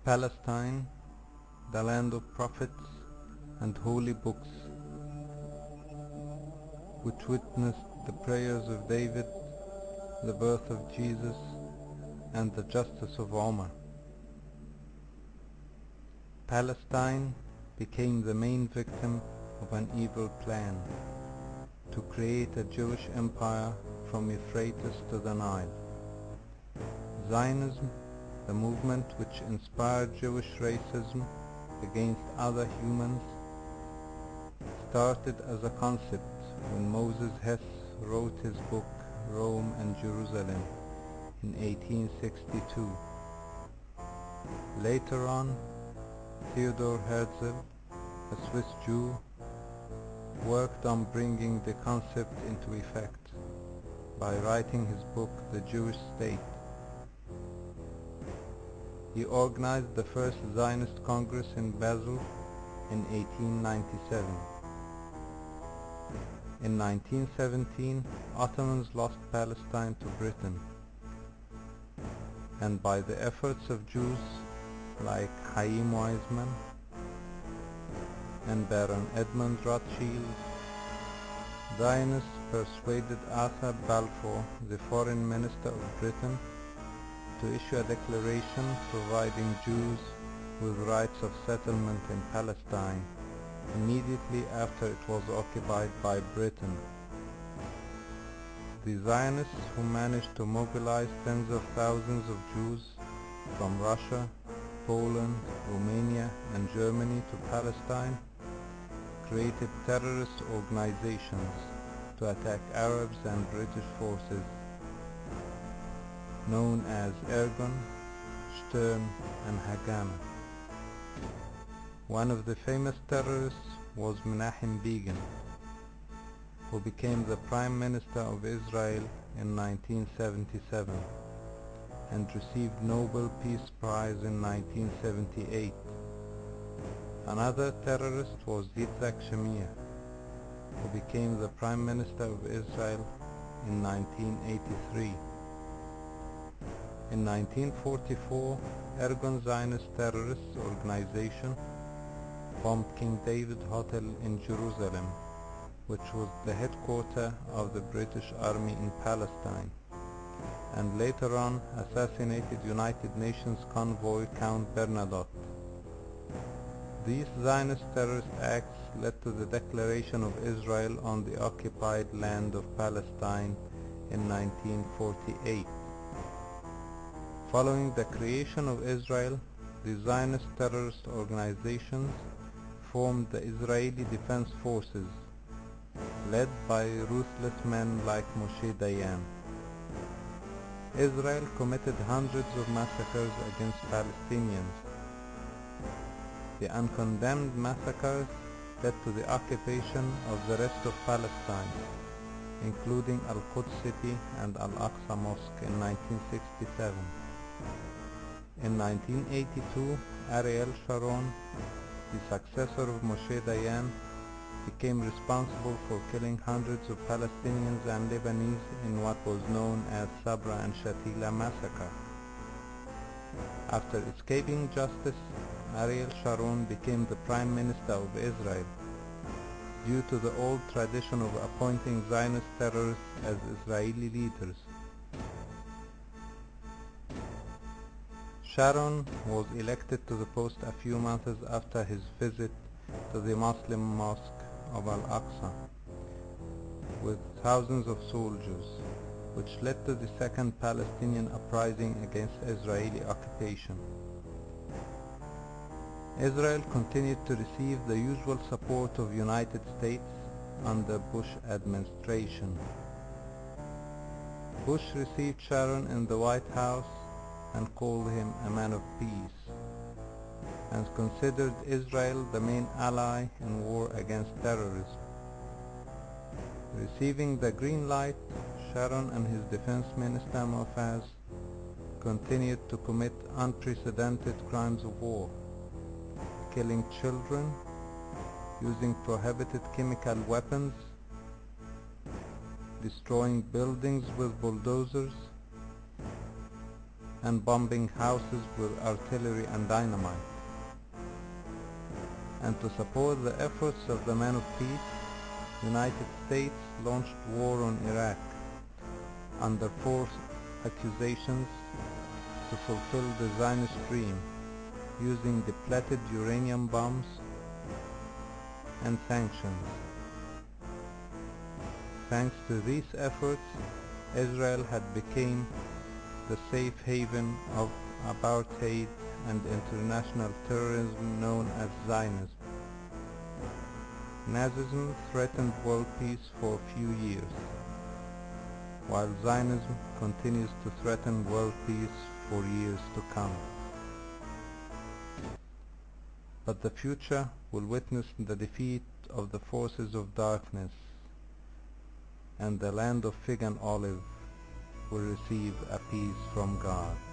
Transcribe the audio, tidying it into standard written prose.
Palestine, the land of prophets and holy books, which witnessed the prayers of David, the birth of Jesus, and the justice of Omar. Palestine became the main victim of an evil plan to create a Jewish empire from Euphrates to the Nile. Zionism, the movement which inspired Jewish racism against other humans, started as a concept when Moses Hess wrote his book Rome and Jerusalem in 1862. Later on, Theodor Herzl, a Swiss Jew, worked on bringing the concept into effect by writing his book The Jewish State. He organized the first Zionist Congress in Basel in 1897. In 1917, Ottomans lost Palestine to Britain, and by the efforts of Jews like Chaim Weizmann and Baron Edmund Rothschild, Zionists persuaded Asa Balfour, the foreign minister of Britain, to issue a declaration providing Jews with rights of settlement in Palestine immediately after it was occupied by Britain. The Zionists, who managed to mobilize tens of thousands of Jews from Russia, Poland, Romania and Germany to Palestine, created terrorist organizations to attack Arabs and British forces, known as Irgun, Stern and Haganah. One of the famous terrorists was Menachem Begin, who became the Prime Minister of Israel in 1977 and received Nobel Peace Prize in 1978. Another terrorist was Yitzhak Shamir, who became the Prime Minister of Israel in 1983. In 1944, Irgun Zionist Terrorist Organization bombed King David Hotel in Jerusalem, which was the headquarters of the British Army in Palestine, and later on assassinated United Nations convoy Count Bernadotte. These Zionist terrorist acts led to the declaration of Israel on the occupied land of Palestine in 1948. Following the creation of Israel, the Zionist terrorist organizations formed the Israeli Defense Forces, led by ruthless men like Moshe Dayan. Israel committed hundreds of massacres against Palestinians. The uncondemned massacres led to the occupation of the rest of Palestine, including Al-Quds City and Al-Aqsa Mosque in 1967. In 1982, Ariel Sharon, the successor of Moshe Dayan, became responsible for killing hundreds of Palestinians and Lebanese in what was known as Sabra and Shatila massacre. After escaping justice, Ariel Sharon became the Prime Minister of Israel due to the old tradition of appointing Zionist terrorists as Israeli leaders. Sharon was elected to the post a few months after his visit to the Muslim mosque of Al-Aqsa with thousands of soldiers, which led to the second Palestinian uprising against Israeli occupation. Israel continued to receive the usual support of United States under Bush administration. Bush received Sharon in the White House and called him a man of peace, and considered Israel the main ally in war against terrorism. Receiving the green light, Sharon and his defense minister Mofaz continued to commit unprecedented crimes of war, killing children, using prohibited chemical weapons, destroying buildings with bulldozers, and bombing houses with artillery and dynamite. And to support the efforts of the men of peace, United States launched war on Iraq under false accusations to fulfill the Zionist dream, using depleted uranium bombs and sanctions. Thanks to these efforts, Israel had become the safe haven of apartheid and international terrorism known as Zionism. Nazism threatened world peace for a few years, while Zionism continues to threaten world peace for years to come. But the future will witness the defeat of the forces of darkness, and the land of fig and olive will receive a peace from God.